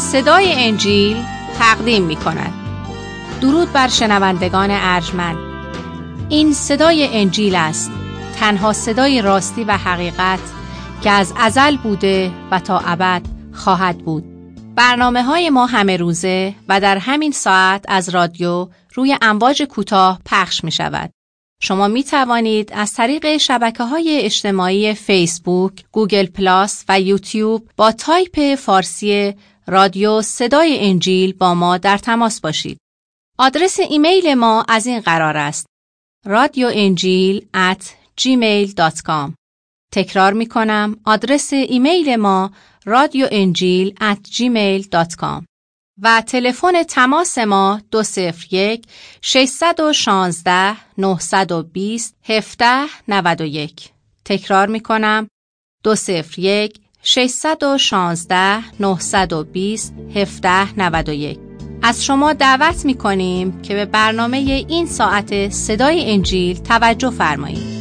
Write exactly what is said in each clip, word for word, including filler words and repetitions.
صدای انجیل تقدیم می کند. درود بر شنوندگان ارجمند. این صدای انجیل است، تنها صدای راستی و حقیقت که از ازل بوده و تا ابد خواهد بود. برنامه های ما همه روزه و در همین ساعت از رادیو روی امواج کوتاه پخش می شود. شما می توانید از طریق شبکه‌های اجتماعی فیسبوک، گوگل پلاس و یوتیوب با تایپ فارسی رادیو صدای انجیل با ما در تماس باشید. آدرس ایمیل ما از این قرار است: رادیو انجیل ات جیمیل دات کام. تکرار می کنم، آدرس ایمیل ما رادیو انجیل ات جیمیل دات کام و تلفن تماس ما دو صفر یک ششصد و شانزده نهصد و بیست هفده نود و یک. تکرار می کنم، دو صفر یک ششصد و شانزده نهصد و بیست هفده نود و یک. از شما دعوت می کنیم که به برنامه این ساعت صدای انجیل توجه فرمایید.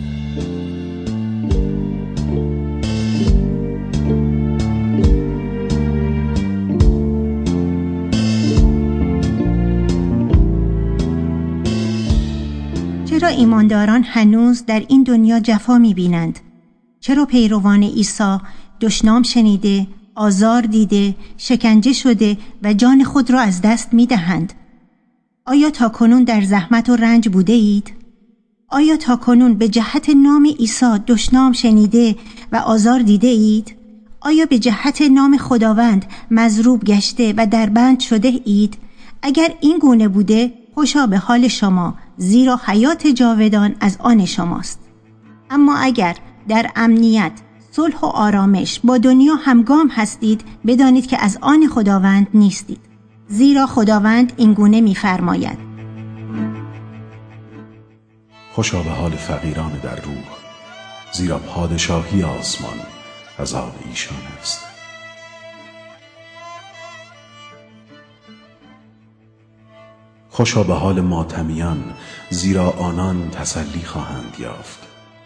چرا ایمانداران هنوز در این دنیا جفا می‌بینند؟ چرا پیروان عیسی دشنام شنیده، آزار دیده، شکنجه شده و جان خود را از دست می‌دهند؟ آیا تاکنون در زحمت و رنج بوده اید؟ آیا تاکنون به جهت نام عیسی دشنام شنیده و آزار دیده اید؟ آیا به جهت نام خداوند مضروب گشته و دربند شده اید؟ اگر این گونه بوده، خوشا به حال شما، زیرا حیات جاودان از آن شماست. اما اگر در امنیت، صلح و آرامش با دنیا همگام هستید، بدانید که از آن خداوند نیستید، زیرا خداوند این گونه می‌فرماید: خوشا به حال فقیران در روح، زیرا پادشاهی آسمان از آن ایشان است. خوشا به حال ماتمیان، زیرا آنان تسلی خواهند یافت.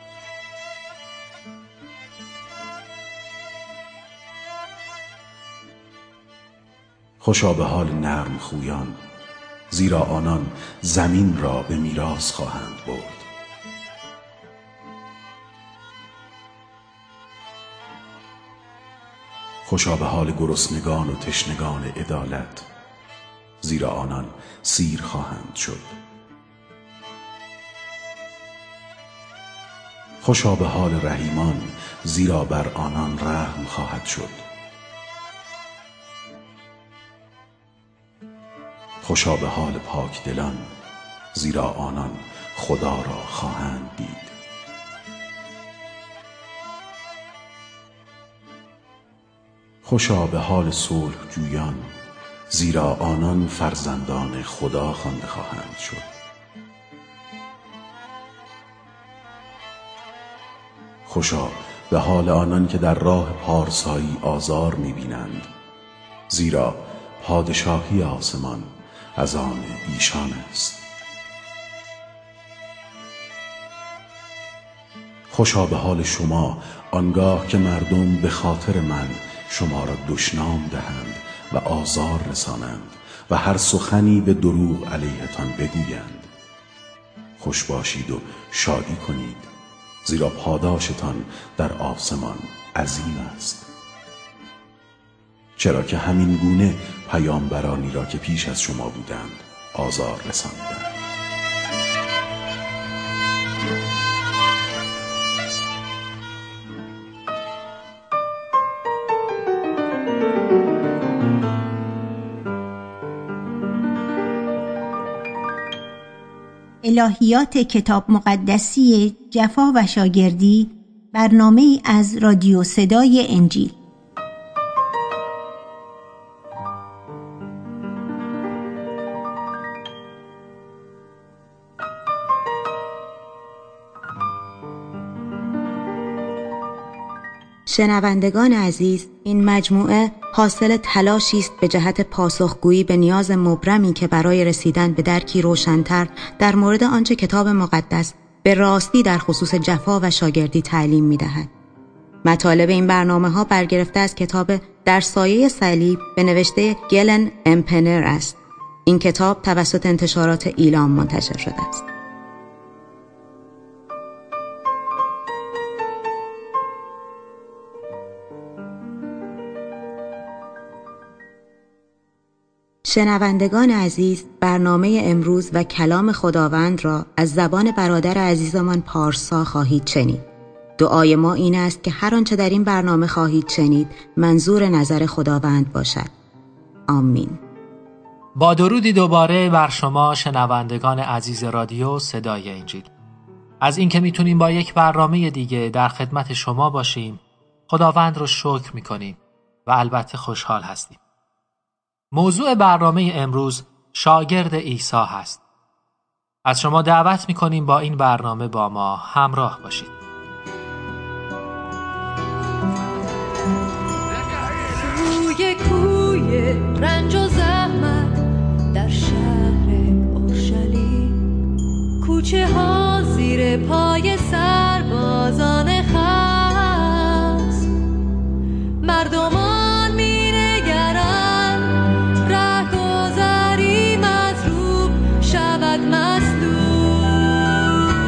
خوشا به حال نرم خویان، زیرا آنان زمین را به میراث خواهند برد. خوشا به حال گرسنگان و تشنگان عدالت، زیرا آنان سیر خواهند شد. خوشا به حال رحیمان، زیرا بر آنان رحم خواهد شد. خوشا به حال پاک دلان، زیرا آنان خدا را خواهند دید. خوشا به حال صلح جویان، زیرا آنان فرزندان خدا خوانده خواهند شد. خوشا به حال آنان که در راه پارسایی آزار می‌بینند، زیرا پادشاهی آسمان از آن ایشان است. خوشا به حال شما آنگاه که مردم به خاطر من شما را دشنام دهند و آزار رسانند و هر سخنی به دروغ علیهتان بگویند. خوش باشید و شادی کنید، زیرا پاداشتان در آسمان عظیم است. چرا که همین گونه پیامبرانی را که پیش از شما بودند آزار رساندند. الهیات کتاب مقدسی جفا و شاگردی، برنامه‌ای از رادیو صدای انجیل. شنوندگان عزیز، این مجموعه حاصل تلاشی است به جهت پاسخگویی به نیاز مبرمی که برای رسیدن به درکی روشن‌تر در مورد آنچه کتاب مقدس به راستی در خصوص جفا و شاگردی تعلیم می‌دهد. مطالب این برنامه ها برگرفته از کتاب در سایه صلیب به نوشته گلن امپنر است. این کتاب توسط انتشارات ایلام منتشر شده است. شنوندگان عزیز، برنامه امروز و کلام خداوند را از زبان برادر عزیزمان پارسا خواهید شنید. دعای ما این است که هر آنچه در این برنامه خواهید شنید منظور نظر خداوند باشد. آمین. با درودی دوباره بر شما شنوندگان عزیز رادیو صدای انجیل. از اینکه میتونیم با یک برنامه دیگه در خدمت شما باشیم خداوند رو شکر میکنیم و البته خوشحال هستیم. موضوع برنامه امروز شاگرد عیسی هست. از شما دعوت میکنیم با این برنامه با ما همراه باشید. روی کوی رنج و زحمت در شهر اورشلیم، کوچه ها زیر پای سربازان خست، مردمان می نگرند رهگذری مطلوب شود مصلوب،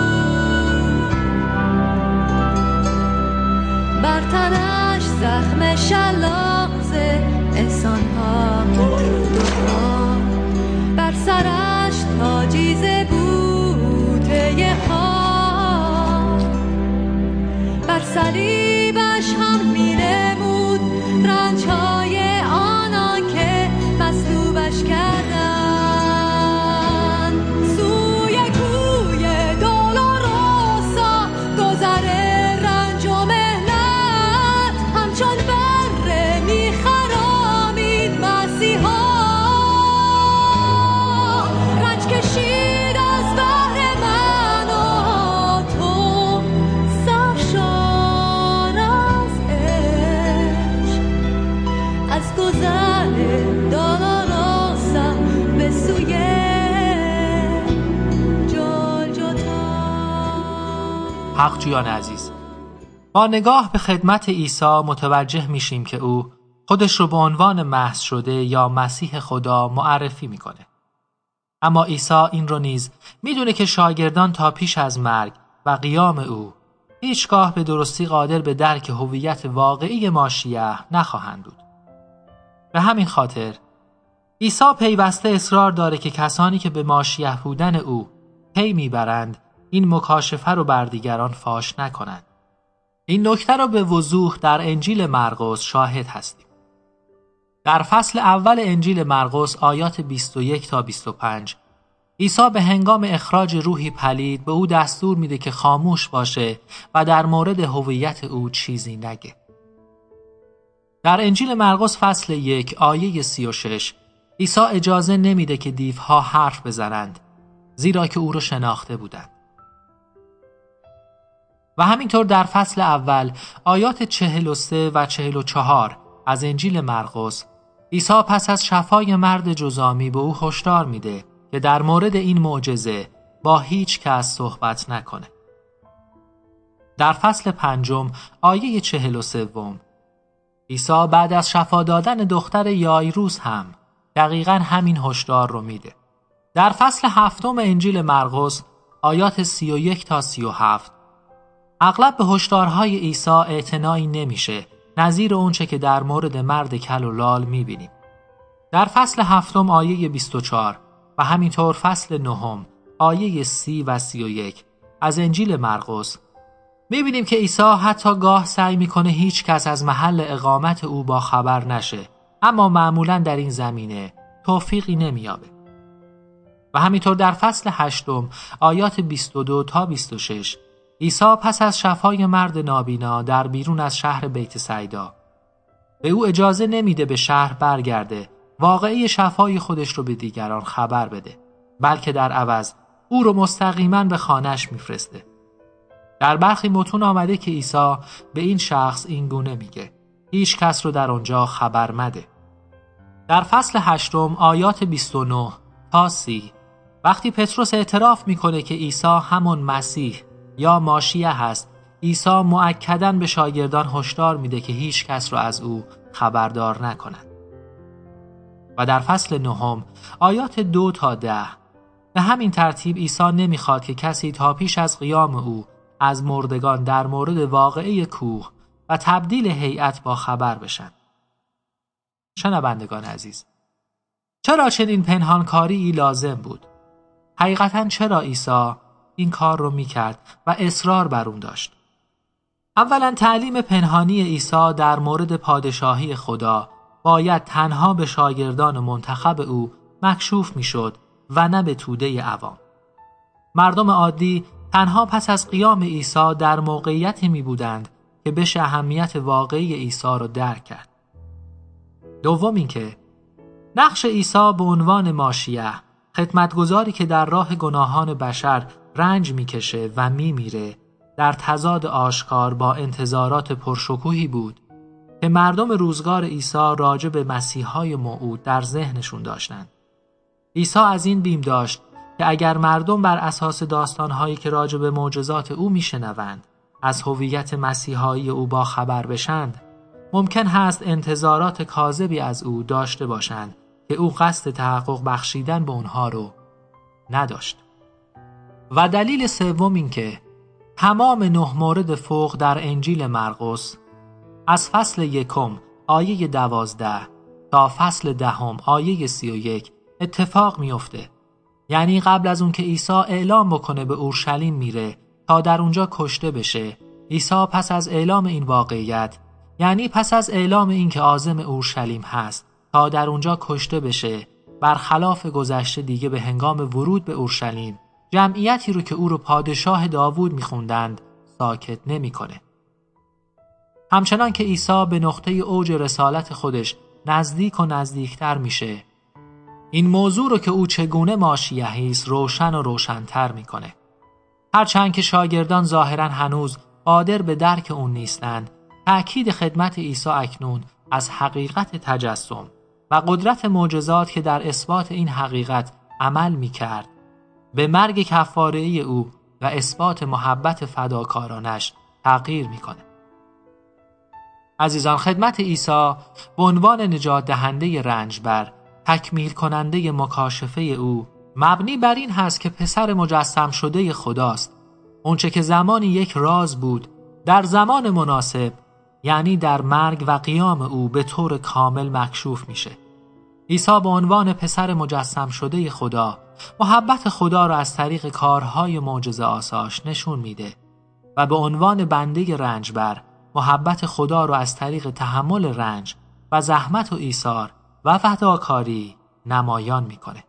بر تنش زخم شلاق احسان ها ها، بر سرش تاجی ز بوته خاک، بر صلیبش هم می نمود رنج های آنان که مصلوبش کردن. سوی کوی دولوروسا گذر رنج و مهنت همچون بره می خرامید مسیحا، رنج کشید از بهر من و تو، سرشار از عشق، از گذر دولوروسا به سوی جلجتا. حقجویان عزیز، با نگاه به خدمت عیسی متوجه میشیم که او خودش رو به عنوان مسح شده یا مسیح خدا معرفی میکنه. اما عیسی این رو نیز میدونه که شاگردان تا پیش از مرگ و قیام او هیچگاه به درستی قادر به درک هویت واقعی ماشیه نخواهند بود. به همین خاطر عیسی پیوسته اصرار داره که کسانی که به ماشیه بودن او پی میبرند این مکاشفه رو بر دیگران فاش نکنند. این نکته رو به وضوح در انجیل مرقس شاهد هستیم. در فصل اول انجیل مرقس آیات بیست و یک تا بیست و پنج عیسی به هنگام اخراج روحی پلید به او دستور میده که خاموش باشه و در مورد هویت او چیزی نگه. در انجیل مرقس فصل یک آیه سی و شش عیسی اجازه نمیده که دیوها حرف بزنند زیرا که او رو شناخته بودند. و همینطور در فصل اول آیات چهل و سه و چهل و چهار از انجیل مرقس عیسی پس از شفای مرد جذامی به او هشدار میده که در مورد این معجزه با هیچ کس صحبت نکنه. در فصل پنجم آیه چهل و سوم عیسی بعد از شفا دادن دختر یایروس هم دقیقاً همین هشدار رو میده. در فصل هفتم انجیل مرقس آیات سی و یک تا سی و هفت اغلب به هشدارهای عیسی اعتنایی نمیشه، نظیر اونچه که در مورد مرد کل و لال میبینیم. در فصل هفتم آیه بیست و چهار و همینطور فصل نهم آیه سی و سی و یک از انجیل مرقس میبینیم که عیسی حتی گاه سعی میکنه هیچ کس از محل اقامت او با خبر نشه، اما معمولاً در این زمینه توفیقی نمییابه. و همینطور در فصل هشتم آیات بیست و دو تا بیست و شش عیسی پس از شفای مرد نابینا در بیرون از شهر بیت سیدا به او اجازه نمیده به شهر برگرده واقعی شفای خودش رو به دیگران خبر بده، بلکه در عوض او رو مستقیما به خانه‌اش میفرسته. در برخی متون آمده که عیسی به این شخص این گونه میگه هیچ کس رو در آنجا خبر مده. در فصل هشتم آیات بیست و نه تا سی وقتی پتروس اعتراف میکنه که عیسی همون مسیح یا ماشیه هست عیسی مؤکداً به شاگردان هشدار میده که هیچ کس رو از او خبردار نکنند. و در فصل نهم آیات دو تا ده به همین ترتیب عیسی نمیخواد که کسی تا پیش از قیام او از مردگان در مورد واقعه کوه و تبدیل هیئت با خبر بشن. شنوندگان عزیز، چرا چنین پنهانکاری لازم بود؟ حقیقتاً چرا عیسی این کار رو میکرد و اصرار بر اون داشت؟ اولاً تعلیم پنهانی عیسی در مورد پادشاهی خدا باید تنها به شاگردان منتخب او مکشوف میشد و نه به توده عوام. مردم عادی تنها پس از قیام عیسی در موقعیتی می بودند که بشه اهمیت واقعی عیسی را درک کرد. دوم اینکه نقش عیسی به عنوان ماشیه، خدمتگزاری که در راه گناهان بشر رنج میکشه و میمیره، در تضاد آشکار با انتظارات پرشکوهی بود که مردم روزگار عیسی راجع به مسیحای موعود در ذهنشون داشتند. عیسی از این بیم داشت که اگر مردم بر اساس داستانهایی که راجع به معجزات او میشنوند از هویت مسیحایی او با خبر بشند، ممکن هست انتظارات کاذبی از او داشته باشند که او قصد تحقق بخشیدن به اونها رو نداشت. و دلیل سوم این که تمام نه مورد فوق در انجیل مرقس از فصل یکم آیه دوازده تا فصل دهم آیه سی و یک اتفاق میفته. یعنی قبل از اون که عیسی اعلام بکنه به اورشلیم میره تا در اونجا کشته بشه، عیسی پس از اعلام این واقعیت، یعنی پس از اعلام این که عازم اورشلیم هست تا در اونجا کشته بشه، برخلاف گذشته دیگه به هنگام ورود به اورشلیم جمعیتی رو که او رو پادشاه داوود میخوندند ساکت نمیکنه. همچنان که عیسی به نقطه اوج رسالت خودش نزدیک و نزدیکتر میشه، این موضوع رو که او چگونه ماشیهی است روشن و روشن‌تر میکنه. هرچند که شاگردان ظاهراً هنوز قادر به درک اون نیستند، تأکید خدمت عیسی اکنون از حقیقت تجسم و قدرت معجزات که در اثبات این حقیقت عمل میکرد، به مرگ کفاره‌ای او و اثبات محبت فداکارانش تغییر میکنه. عزیزان، خدمت عیسی به عنوان نجات دهنده رنجبر، تکمیل کننده مکاشفه او، مبنی بر این هست که پسر مجسم شده خداست. اونچه که زمانی یک راز بود، در زمان مناسب، یعنی در مرگ و قیام او، به طور کامل مکشوف میشه. عیسی به عنوان پسر مجسم شده خدا، محبت خدا را از طریق کارهای معجزه آساش نشون میده و به عنوان بنده رنجبر، محبت خدا را از طریق تحمل رنج و زحمت و ایثار و فداکاری نمایان میکنه.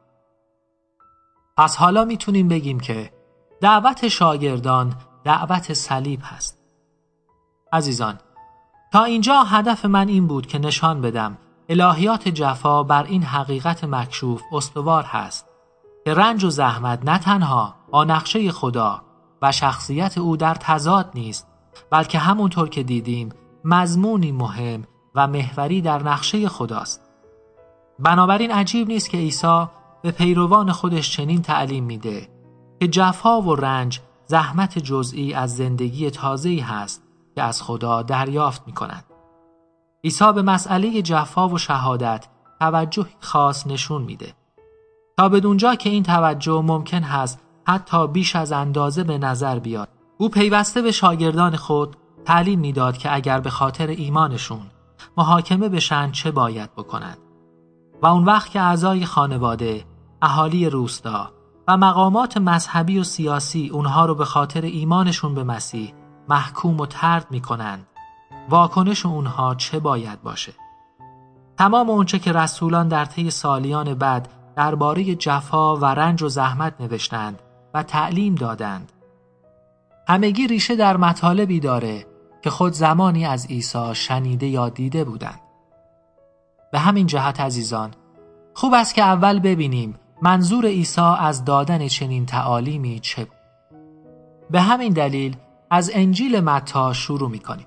پس حالا میتونیم بگیم که دعوت شاگردان دعوت صلیب هست. عزیزان، تا اینجا هدف من این بود که نشان بدم الهیات جفا بر این حقیقت مکشوف استوار هست که رنج و زحمت نه تنها با نقشه خدا و شخصیت او در تضاد نیست، بلکه همونطور که دیدیم مضمونی مهم و محوری در نقشه خداست. بنابراین عجیب نیست که عیسی به پیروان خودش چنین تعلیم میده که جفا و رنج زحمت جزئی از زندگی تازه‌ای هست که از خدا دریافت میکنند. عیسی به مسئله جفا و شهادت توجه خاص نشون میده تا بدونجا که این توجه ممکن هست حتی بیش از اندازه به نظر بیاد. او پیوسته به شاگردان خود تعلیم میداد که اگر به خاطر ایمانشون محاکمه بشن چه باید بکنند و اون وقت که اعضای خانواده، اهالی روستا و مقامات مذهبی و سیاسی اونها رو به خاطر ایمانشون به مسیح محکوم و طرد میکنند، واکنش اونها چه باید باشه. تمام اونچه که رسولان در طی سالیان بعد درباره جفا و رنج و زحمت نوشتند و تعلیم دادند، همگی ریشه در مطالبی داره که خود زمانی از عیسی شنیده یا دیده بودند. به همین جهت عزیزان، خوب است که اول ببینیم منظور عیسی از دادن چنین تعالیمی چه بود. به همین دلیل از انجیل متی شروع می‌کنیم.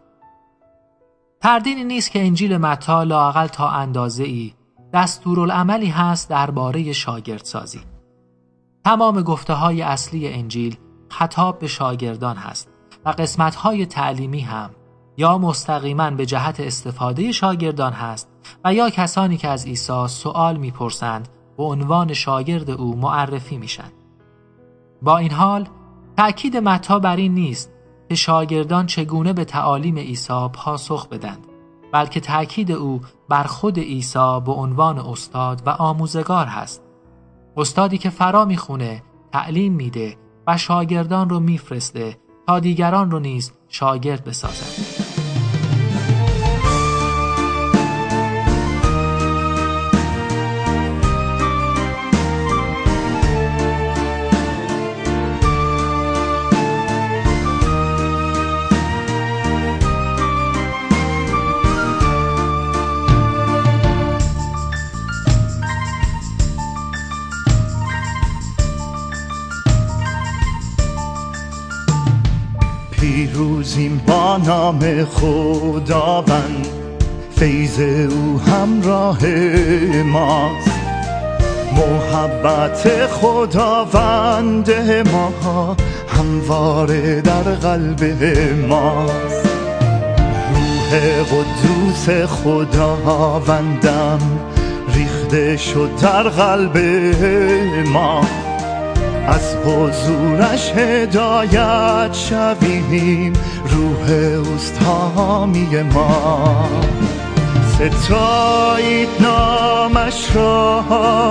تردیدی نیست که انجیل متی لااقل تا اندازه‌ای دستورالعملی هست درباره شاگردسازی. تمام گفته‌های اصلی انجیل خطاب به شاگردان هست و قسمت‌های تعلیمی هم یا مستقیما به جهت استفاده شاگردان هست و یا کسانی که از عیسی سوال می‌پرسند به عنوان شاگرد او معرفی میشن. با این حال تأکید متی بر این نیست که شاگردان چگونه به تعالیم عیسی پاسخ بدند، بلکه تأکید او بر خود عیسی به عنوان استاد و آموزگار هست. استادی که فرا میخونه، تعلیم میده و شاگردان رو میفرسته تا دیگران رو نیز شاگرد بسازند. پیروزیم با نام خداوند، فیض او همراه ماست. محبت خداوند ما همواره در قلب ماست. روح قدوس خداوندم ریخته شد در قلب ما، از حضورش هدایت شویم، روح اوست حامی ما. ستایید نامش را،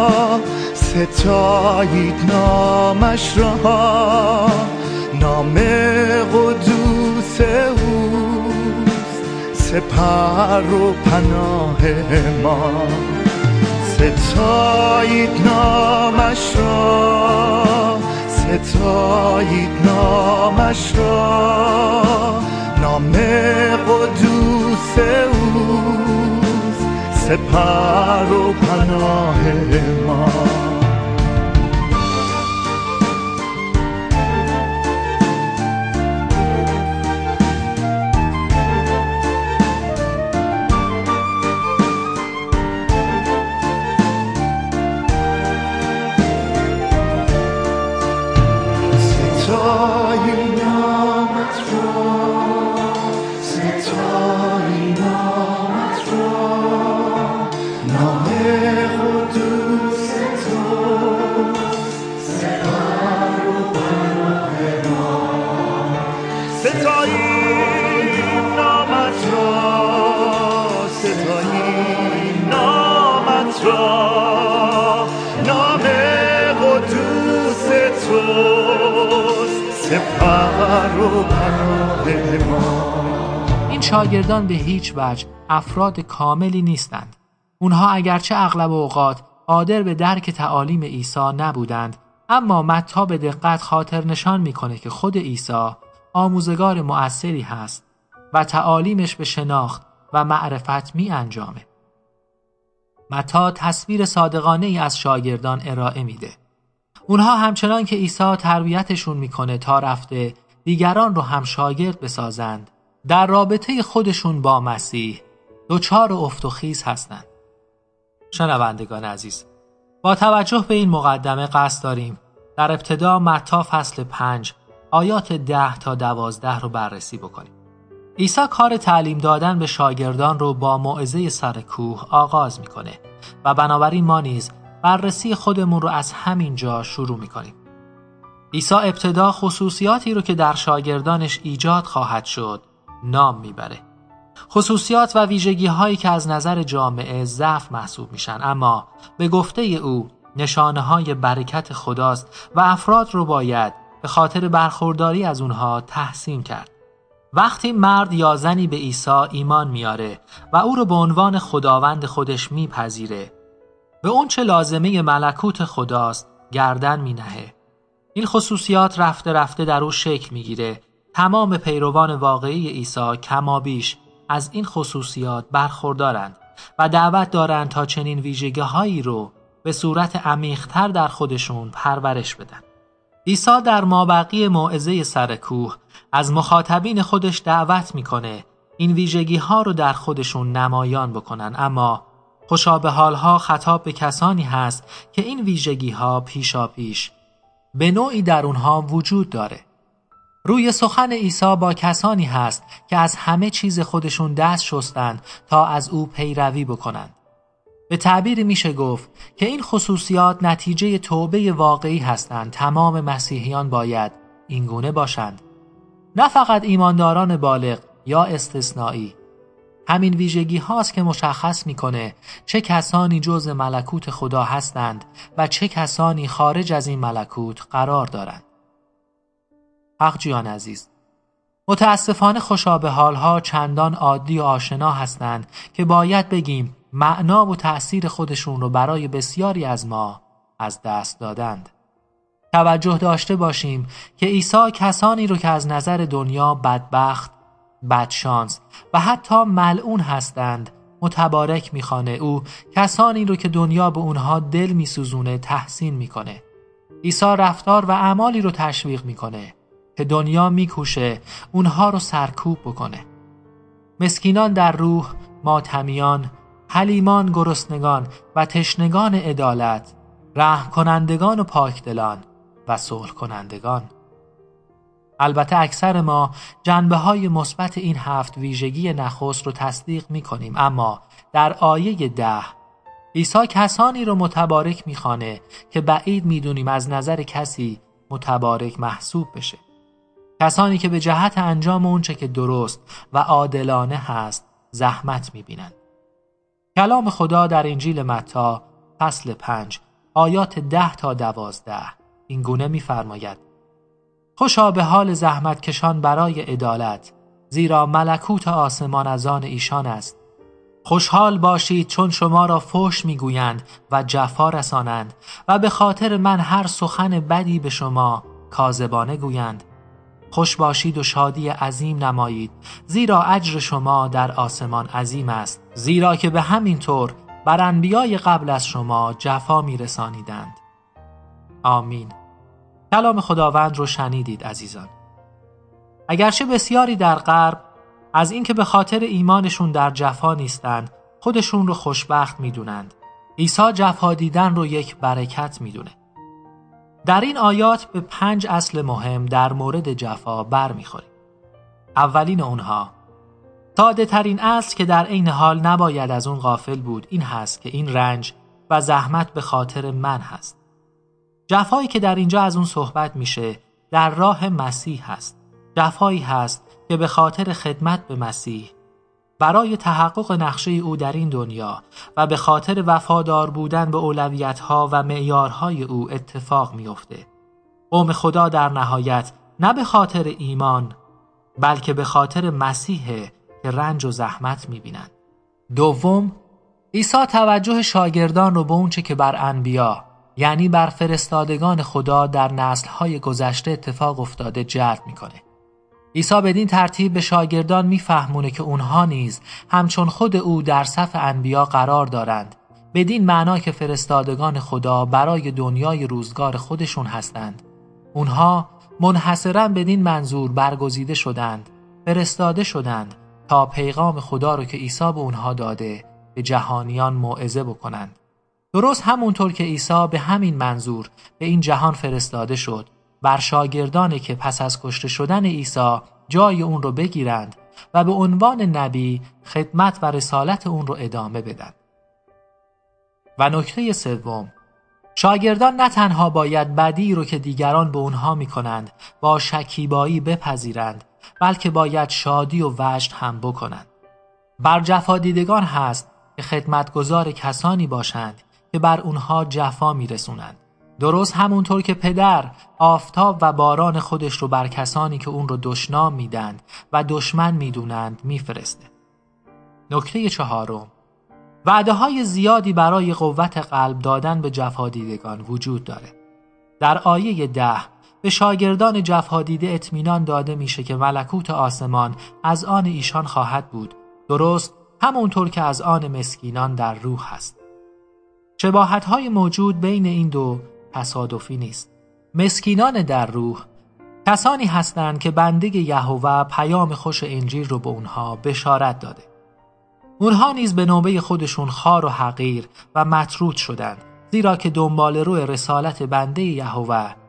ستایید نامش را، نام قدوس اوست سپر و پناه ما. ستایید نامش را، ستایید نامش را، نام قدوس اوست سپر و پناه ما. این شاگردان به هیچ وجه افراد کاملی نیستند. اونها اگرچه اغلب اوقات قادر به درک تعالیم عیسی نبودند، اما متی به دقت خاطر نشان میکنه که خود عیسی آموزگار مؤثری هست و تعالیمش به شناخت و معرفت می انجامه. متی تصویر صادقانه ای از شاگردان ارائه میده. اونها همچنان که عیسی تربیتشون میکنه تا رفته دیگران رو هم شاگرد بسازند، در رابطه خودشون با مسیح دوچار افت و خیز هستند. شنوندگان عزیز، با توجه به این مقدمه قصد داریم در ابتدا متی فصل پنج آیات ده تا دوازده رو بررسی بکنیم. عیسی کار تعلیم دادن به شاگردان رو با موعظه سر کوه آغاز میکنه و بنابراین ما نیز بررسی خودمون رو از همین جا شروع میکنیم. عیسی ابتدا خصوصیاتی رو که در شاگردانش ایجاد خواهد شد نام میبره. خصوصیات و ویژگی هایی که از نظر جامعه ضعف محسوب میشن، اما به گفته او نشانه های برکت خداست و افراد رو باید به خاطر برخورداری از اونها تحسین کرد. وقتی مرد یا زنی به عیسی ایمان میاره و او رو به عنوان خداوند خودش میپذیره، به اون چه لازمه ملکوت خداست گردن مینهه. این خصوصیات رفته رفته در او شکل میگیره. تمام پیروان واقعی عیسی کمابیش از این خصوصیات برخوردارند و دعوت دارند تا چنین ویژگی‌هایی رو به صورت عمیق‌تر در خودشون پرورش بدن. عیسی در مابقی موعظه سر کوه از مخاطبین خودش دعوت میکنه این ویژگی‌ها رو در خودشون نمایان بکنن، اما خوشا به حالها خطاب به کسانی هست که این ویژگی‌ها پیشا پیش به نوعی در اونها وجود داره. روی سخن عیسی با کسانی هست که از همه چیز خودشون دست شستند تا از او پیروی بکنند. به تعبیری میشه گفت که این خصوصیات نتیجه توبه واقعی هستند. تمام مسیحیان باید اینگونه باشند، نه فقط ایمانداران بالغ یا استثنایی. همین ویژگی هاست که مشخص میکنه چه کسانی جزء ملکوت خدا هستند و چه کسانی خارج از این ملکوت قرار دارند. حق جیان عزیز، متاسفانه خوشا حالها چندان عادی و آشنا هستند که باید بگیم معنا و تأثیر خودشون رو برای بسیاری از ما از دست دادند. توجه داشته باشیم که عیسی کسانی رو که از نظر دنیا بدبخت، بدشانس و حتی ملعون هستند متبارک میخوانه. او کسانی رو که دنیا به اونها دل میسوزونه تحسین میکنه. عیسی رفتار و اعمالی رو تشویق میکنه که دنیا میکوشه اونها رو سرکوب بکنه. مسکینان در روح، ماتمیان، حلیمان، گرسنگان و تشنگان عدالت، رحم کنندگان و پاکدلان و صلح کنندگان. البته اکثر ما جنبه های مثبت این هفت ویژگی نخست رو تصدیق می کنیم، اما در آیه ده عیسی کسانی رو متبارک می خوانه که بعید می دونیم از نظر کسی متبارک محسوب بشه. کسانی که به جهت انجام اونچه که درست و عادلانه هست زحمت می بینند. کلام خدا در انجیل متی فصل پنج آیات ده تا دوازده این گونه می فرماید: خوشا به حال زحمت کشان برای عدالت، زیرا ملکوت آسمان از آن ایشان است. خوشحال باشید چون شما را فحش میگویند و جفا رسانند و به خاطر من هر سخن بدی به شما کاذبانه گویند. خوش باشید و شادی عظیم نمایید، زیرا اجر شما در آسمان عظیم است، زیرا که به همین طور بر انبیای قبل از شما جفا میرسانیدند. آمین. کلام خداوند رو شنیدید عزیزان. اگرچه بسیاری در غرب از اینکه به خاطر ایمانشون در جفا نیستند خودشون رو خوشبخت میدونند، عیسی جفا دیدن رو یک برکت میدونه. در این آیات به پنج اصل مهم در مورد جفا بر میخوریم. اولین اونها، ساده ترین اصل که در عین حال نباید از اون غافل بود، این هست که این رنج و زحمت به خاطر من هست. جفایی که در اینجا از اون صحبت میشه در راه مسیح هست. جفایی هست که به خاطر خدمت به مسیح، برای تحقق نقشه او در این دنیا و به خاطر وفادار بودن به اولویت‌ها و معیارهای او اتفاق میفته. قوم خدا در نهایت نه به خاطر ایمان بلکه به خاطر مسیح که رنج و زحمت میبینند. دوم، عیسی توجه شاگردان رو به اونچه که بر انبیا، یعنی بر فرستادگان خدا در نسل‌های گذشته اتفاق افتاده جلب میکنه. عیسی بدین ترتیب به شاگردان میفهمونه که اونها نیز همچون خود او در صف انبیا قرار دارند، بدین معنا که فرستادگان خدا برای دنیای روزگار خودشون هستند. اونها منحصراً بدین منظور برگزیده شدند، فرستاده شدند تا پیغام خدا رو که عیسی به اونها داده به جهانیان موعظه بکنند. درست همونطور که عیسی به همین منظور به این جهان فرستاده شد، بر شاگردانی که پس از کشته شدن عیسی جای اون رو بگیرند و به عنوان نبی خدمت و رسالت اون رو ادامه بدن. و نکته سوم، شاگردان نه تنها باید بدی رو که دیگران به اونها میکنند با شکیبایی بپذیرند، بلکه باید شادی و وجد هم بکنند. بر جفا دیدگان هست که خدمتگزار کسانی باشند که بر اونها جفا میرسونند. درست همونطور که پدر آفتاب و باران خودش رو بر کسانی که اون رو دشنام میدند و دشمن میدونند میفرسته. نکته چهارم، وعده های زیادی برای قوت قلب دادن به جفا دیدگان وجود داره. در آیه ده به شاگردان جفا دیده اطمینان داده میشه که ملکوت آسمان از آن ایشان خواهد بود، درست همونطور که از آن مسکینان در روح هست. شباهت های موجود بین این دو تصادفی نیست. مسکینان در روح کسانی هستند که بنده یهوه پیام خوش انجیل رو به اونها بشارت داده. اونها نیز به نوبه خودشون خوار و حقیر و مطرود شدند، زیرا که دنبال روی رسالت بنده یهوه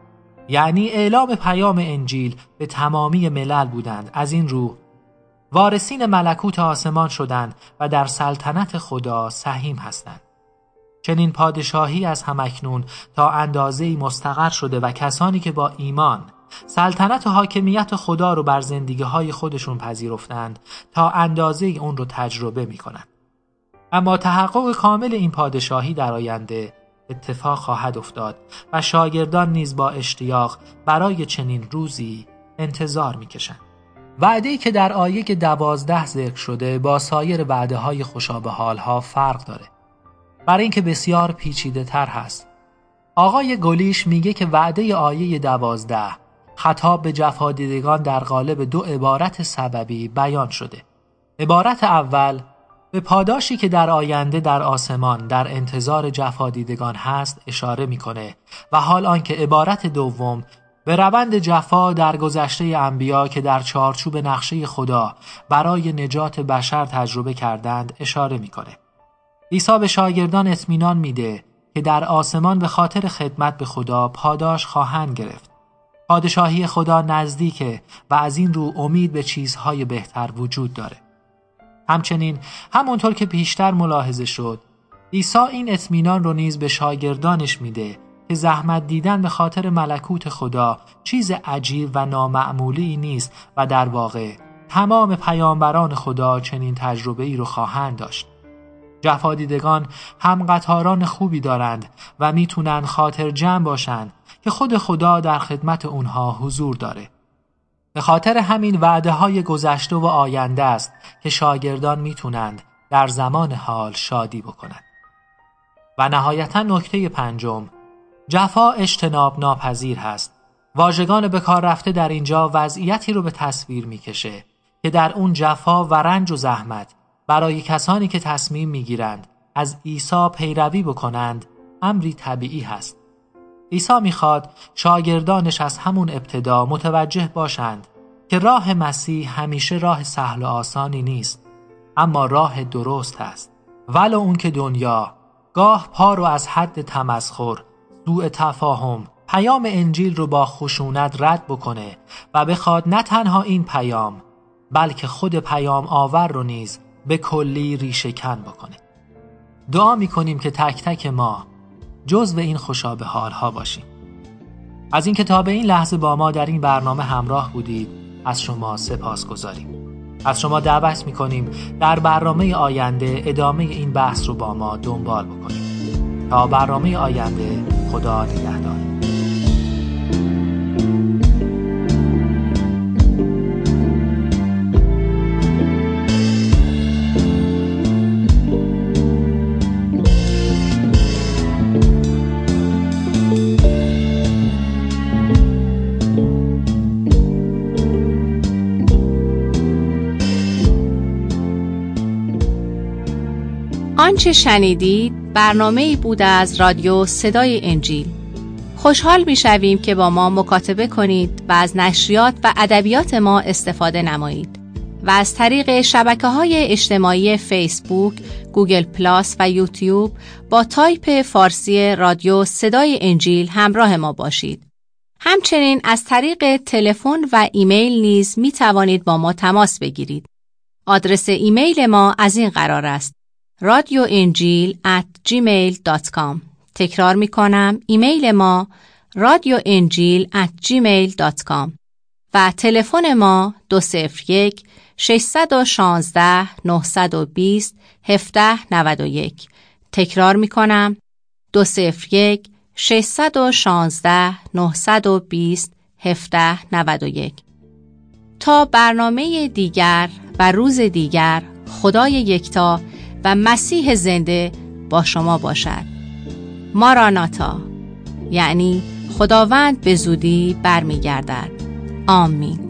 یعنی اعلام پیام انجیل به تمامی ملل بودند. از این رو وارثین ملکوت آسمان شدند و در سلطنت خدا سهیم هستند. چنین پادشاهی از همکنون تا اندازه‌ای مستقر شده و کسانی که با ایمان سلطنت و حاکمیت خدا رو بر زندگی‌های خودشون پذیرفتند تا اندازه‌ای اون رو تجربه می‌کنند. اما تحقق کامل این پادشاهی در آینده اتفاق خواهد افتاد و شاگردان نیز با اشتیاق برای چنین روزی انتظار می‌کشند. وعده‌ای که در آیه دوازده ذکر شده با سایر وعده‌های خوشا حال‌ها فرق داره، برای اینکه بسیار پیچیده تر هست. آقای گلیش میگه که وعده آیه دوازده خطاب به جفادیدگان در قالب دو عبارت سببی بیان شده. عبارت اول به پاداشی که در آینده در آسمان در انتظار جفادیدگان هست اشاره میکنه و حال آنکه عبارت دوم به روند جفا در گذشته انبیا که در چارچوب نقشه خدا برای نجات بشر تجربه کردند اشاره میکنه. عیسی به شاگردان اطمینان میده که در آسمان به خاطر خدمت به خدا پاداش خواهند گرفت. پادشاهی خدا نزدیکه و از این رو امید به چیزهای بهتر وجود داره. همچنین همونطور که پیشتر ملاحظه شد، عیسی این اطمینان رو نیز به شاگردانش میده که زحمت دیدن به خاطر ملکوت خدا چیز عجیب و نامعمولی نیست و در واقع تمام پیامبران خدا چنین تجربه ای رو خواهند داشت. جفادیدگان هم قطاران خوبی دارند و میتونن خاطر جمع باشند که خود خدا در خدمت اونها حضور داره. به خاطر همین وعده های گذشته و آینده است که شاگردان میتونند در زمان حال شادی بکنند. و نهایتا نکته پنجم، جفا اجتناب ناپذیر هست. واژگان به کار رفته در اینجا وضعیتی رو به تصویر میکشه که در اون جفا و رنج و زحمت برای کسانی که تصمیم میگیرند از عیسی پیروی بکنند امری طبیعی هست. عیسی میخواد شاگردانش از همون ابتدا متوجه باشند که راه مسیح همیشه راه سهل و آسانی نیست، اما راه درست است. ولو اون که دنیا گاه پا رو از حد تمسخر، سوء تفاهم، پیام انجیل رو با خشونت رد بکنه و بخواد نه تنها این پیام بلکه خود پیام آور رو نیز به کلی ریشه کن بکنه. دعا میکنیم که تک تک ما جزو این خوشابه حالها باشیم. از این که تا به این لحظه با ما در این برنامه همراه بودید از شما سپاس گذاریم. از شما دعوت میکنیم در برنامه آینده ادامه این بحث رو با ما دنبال بکنیم. تا برنامه آینده، خدا نگهدار. آنچه شنیدید برنامه‌ای بود از رادیو صدای انجیل. خوشحال می‌شویم که با ما مکاتبه کنید و از نشریات و ادبیات ما استفاده نمایید و از طریق شبکه‌های اجتماعی فیسبوک، گوگل پلاس و یوتیوب با تایپ فارسی رادیو صدای انجیل همراه ما باشید. همچنین از طریق تلفن و ایمیل نیز می‌توانید با ما تماس بگیرید. آدرس ایمیل ما از این قرار است: رادیو انجیل ات جیمیل دات کام. تکرار می کنم، ایمیل ما رادیو انجیل ات جیمیل دات کام و تلفن ما دو صفر یک شش یک شش نه دو صفر هفت نه یک. تکرار می کنم، دو صفر یک شش یک شش نه دو صفر هفت نه یک. تا برنامه دیگر و روز دیگر، خدای یکتا و مسیح زنده با شما باشد. ماراناتا، یعنی خداوند به زودی برمیگردد. آمین.